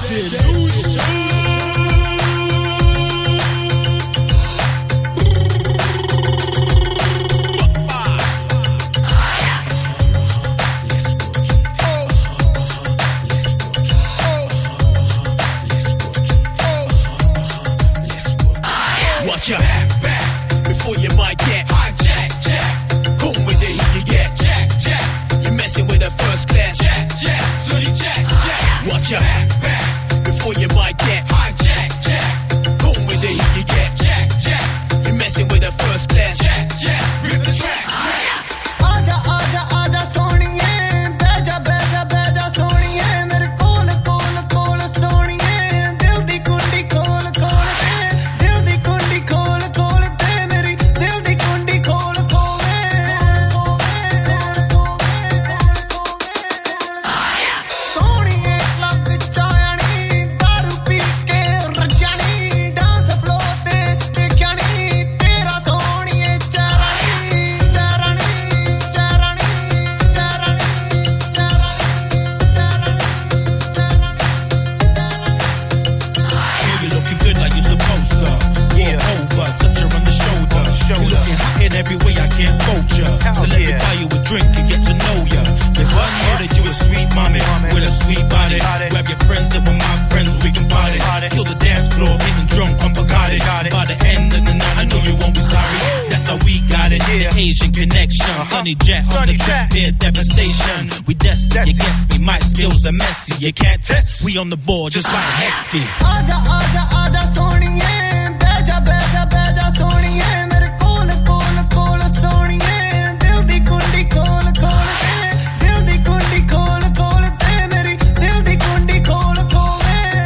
Watch your back before you might get hijacked. Jack, come with the heat you get. Jack, you're messing with a first class. Jack, sorry, Jack. Watch your back before you might get hijacked. Jack, come with the heat you get. Jack, you're messing with a first class. Jack, rip the track. आजा आजा आजा सोनिए बैजा बैजा बैजा सोनिए मेरे कोल कोल कोल सोनिए दिल दी कुंडी खोल खोल दे दिल दी कुंडी खोल खोल दे मेरी दिल दी कुंडी खोल खोल सोनिए क्लब चायनी दारू पी के रजानी डांस फ्लो ते देखया नी तेरा सोनिए Charani Charani You're looking good like you're supposed to. Yeah. Over, touch her on the shoulder. You're looking hot in every way, I can't fold ya. So let me buy you a drink and get to know ya. If I know that you a sweet mommy with a sweet body, grab your friends and with my friends we can party. Kill the dance floor, getting drunk on Bacardi. By the end of the night, I know you won't be sorry. That's how we got it. The Asian connection. Sunny Jack on the track, their devastation. We destined against me, my skills are messy. You can't test, we on the board just like Hexty. आजा आजा आजा सोनिए बैजा बैजा बैजा सोनिए मेरे कोल कोल कोल सोनिए दिल दी कुंडी खोल खोल दे दिल दी कुंडी खोल खोल दे मेरी दिल दी कुंडी खोल खोल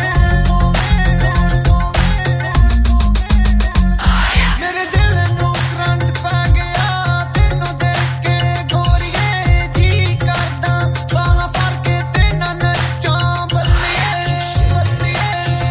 मेरे दिल नू करंट पै गया तैनू देख के गोरीए जी करदा बाहां फड़ के तेना नच्चां बल्लिए बल्लिए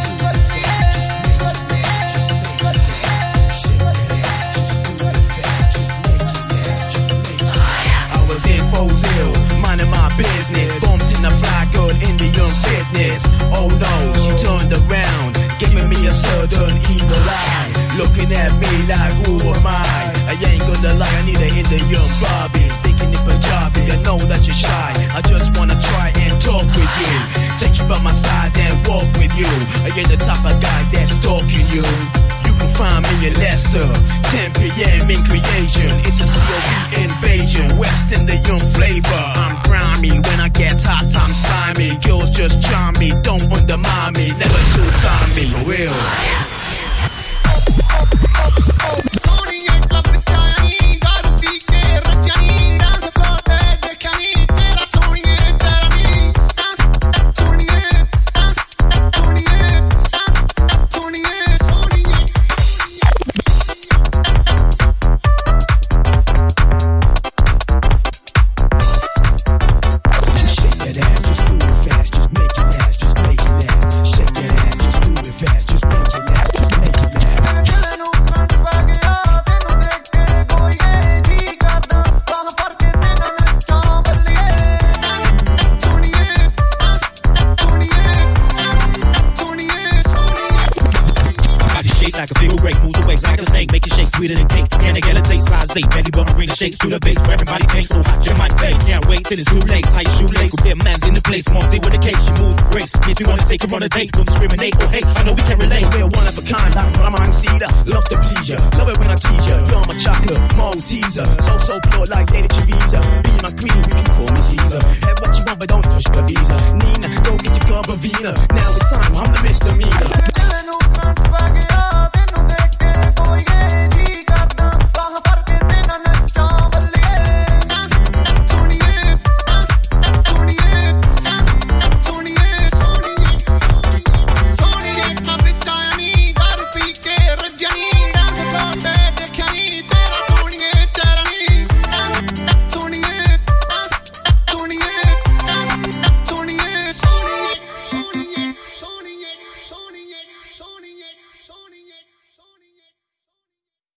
I was in Fozil, minding my business. Bumped in the fly girl Indian fitness. Oh no, she turned around, giving me a sudden evil eye. Looking at me like, who am I? I ain't gonna lie, I need an Indian Barbie. Speaking in Punjabi, I know that you're shy. I just wanna try and talk with you. Take you by my side and walk with you. I ain't the type of guy that's stalking you. You can find me in Leicester, 10 p.m. in creation. It's a COV invasion, West Indian flavor. I'm grimy, when I get hot I'm slimy. Girls just charm me, don't undermine me. Never too time me, for real. सोनिए club चायनी दारू पी के Rajani dance flow ते देखया नी तेरा सोनिए चरानी डांस सोनिए डांस सोनिए डांस सोनिए सोनिए Shake that ass, just do it fast, just make it last, just make it last. Shake that ass, just do it fast, just make it last, just make it last. दिल नू current पै गया तैनू देख के गोरीए जी करदा बाहां फड़ के तेना नच्चां बल्लिए सोनिए सोनिए सोनिए Body shaped like a figure eight, moves away like a snake, make it shake sweeter than cake. Can I get a taste? Size 8, belly button bring the shakes to the base. For everybody takes so hot, you might fade. Can't wait till it's too late. Tight shoelace, with their man's in the place. Monty with a cake, she moves with grace. Makes me wanna take her on a date. Don't discriminate or hate. I know we can relate. We're one of a kind, like Brahman Cedar. Love to please ya, love it when I tease ya. You're my chocolate, Malteser. So pure like Lady Teresa. Be my queen, you can call me Caesar. Have what you want, but don't push the visa. Nina, go get your cup of Vina. Now it's time, I'm the misdemeanor.